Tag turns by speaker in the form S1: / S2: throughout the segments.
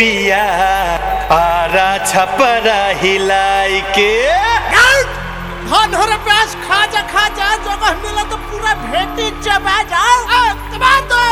S1: बिया आरा छपरा हिलाई के।
S2: धन हो रे प्यास खा जा जगह मिला तो पूरा भेटी चबा जाओ दबा दो।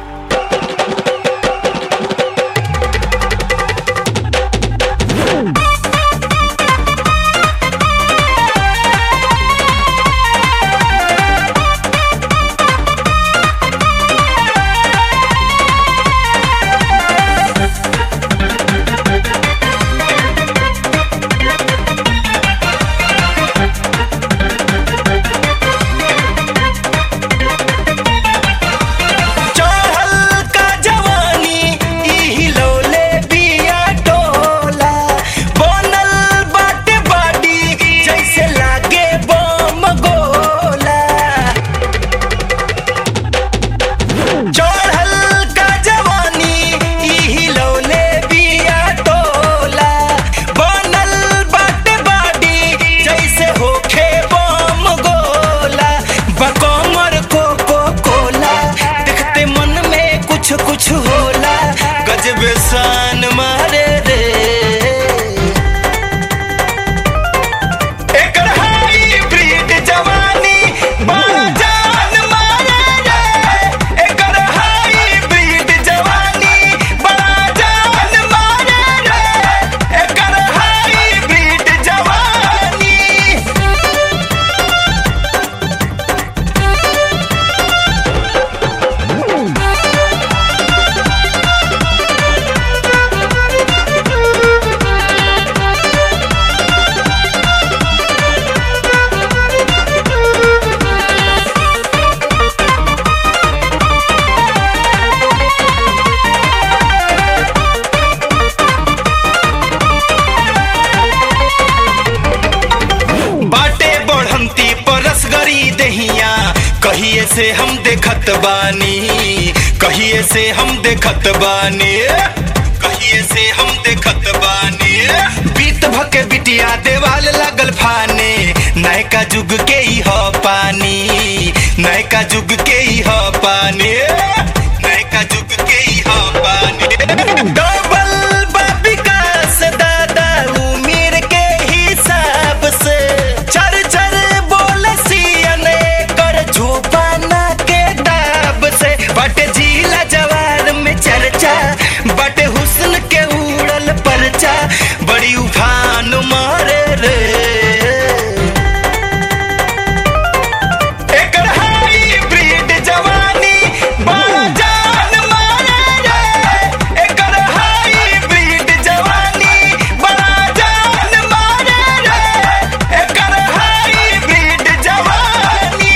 S1: कुछ होला गजब शान मारे रे। एकर हाइब्रिड जवानी बड़ा जान मारे रे। एकर हाइब्रिड जवानी बड़ा जान मारे रे। एकर हाइब्रिड जवानी। कहिए से हम देखत बानी, कहिए से हम देखत बानी, कहिए से हम देखत बानी। बीत भके बिटिया देवाल लागल फाने। नयका जुग के ही हो पानी, नयका जुग के ही हो पानी, नयका जुग के ही हो पानी। डबल विकास दादा उम्र के हिसाब से चर चर बोले सियने कर झोपाना के दाब से। बटे जिला जवार में चर्चा, बटे हुस्न के उड़ल परचा, बड़ी उफान मारे रे। एकर हाइब्रिड जवानी बड़ा जान मारे रे। एकर हाइब्रिड जवानी बड़ा जान मारे रे। एकर हाइब्रिड जवानी।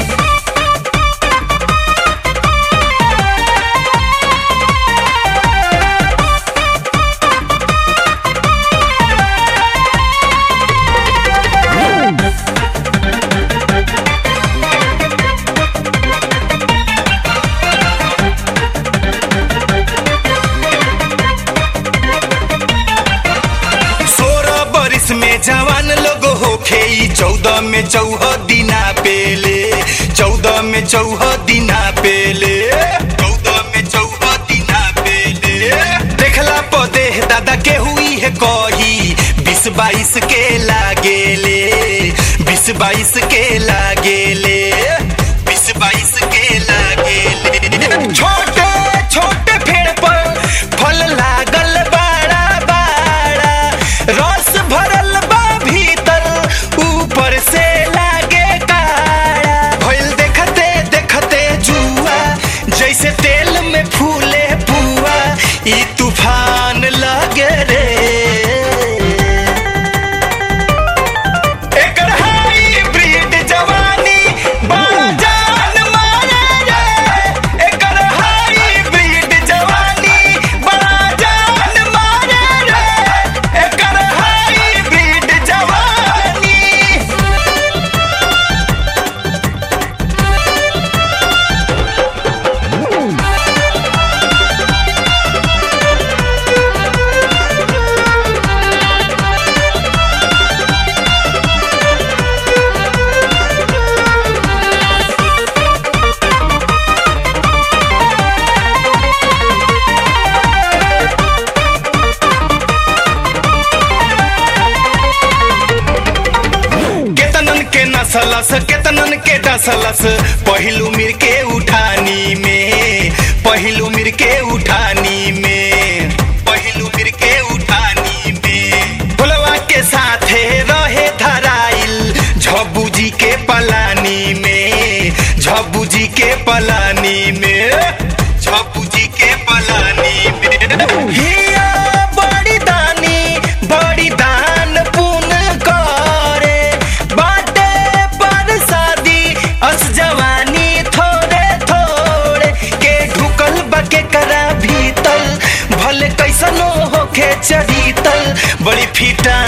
S1: में जवान लोग होखे 14 में 14 दिना पेले, 14 में 14 दिना पेले, 14 में 14 दिना पेले। देखला पदे दादा के हुई है कही 20-22 के लागेले, 20-22 के लागेले, 20-22 के लागेले। छोटे छोटे पेड़ पर फल लागल बड़ा बड़ा, रस भरल बा भीतर ऊपर से लागे काड़ा। भइल देखते देखते जुआ जैसे तेल में फूले पुआ, ई तूफान लगे रे। एकर हाइब्रिड जवानी बड़ा जान मारे रे। एकर हाइब्रिड जवानी बड़ा जान मारे रे। एकर हाइब्रिड जवानी। डसलस केतनन के डसलस पहिलू मिर के उठानी में, पहिलू मिर के उठानी में, पहिलू मिर के उठानी में। फुलवा के साथे रहे धराइल झब्बू जी के पलानी में, झब्बू जी के पलानी में, झब्बू जी के पलानी में। हिया बड़ी दानी बड़ी दान पुण्य करे, बाटे पर शादी अस जवानी थोड़े थोड़े के ढुकल बके करा भीतर, भले कैसनो होके चढ़ीतल बड़ी फीटा